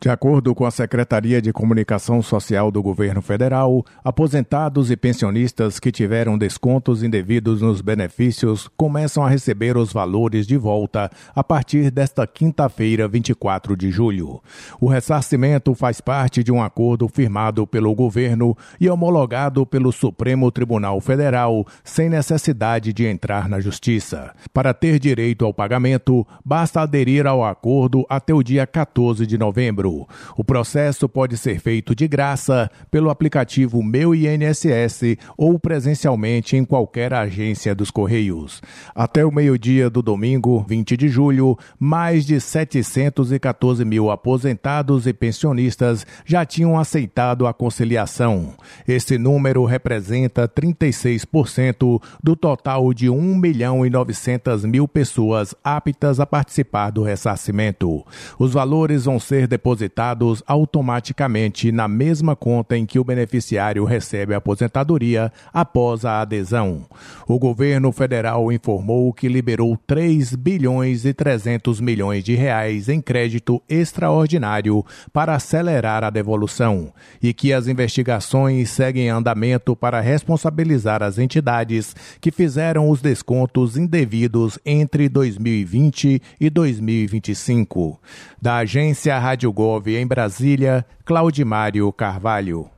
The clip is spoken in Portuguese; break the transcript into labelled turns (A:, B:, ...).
A: De acordo com a Secretaria de Comunicação Social do Governo Federal, aposentados e pensionistas que tiveram descontos indevidos nos benefícios começam a receber os valores de volta a partir desta quinta-feira, 24 de julho. O ressarcimento faz parte de um acordo firmado pelo governo e homologado pelo Supremo Tribunal Federal, sem necessidade de entrar na Justiça. Para ter direito ao pagamento, basta aderir ao acordo até o dia 14 de novembro. O processo pode ser feito de graça pelo aplicativo Meu INSS ou presencialmente em qualquer agência dos Correios. Até o meio-dia do domingo, 20 de julho, mais de 714 mil aposentados e pensionistas já tinham aceitado a conciliação. Esse número representa 36% do total de 1.900.000 pessoas aptas a participar do ressarcimento. Os valores vão ser depositados automaticamente na mesma conta em que o beneficiário recebe a aposentadoria após a adesão. O governo federal informou que liberou 3 bilhões e 300 milhões de reais em crédito extraordinário para acelerar a devolução e que as investigações seguem em andamento para responsabilizar as entidades que fizeram os descontos indevidos entre 2020 e 2025. Da agência Rádio Gov em Brasília, Claudimário Carvalho.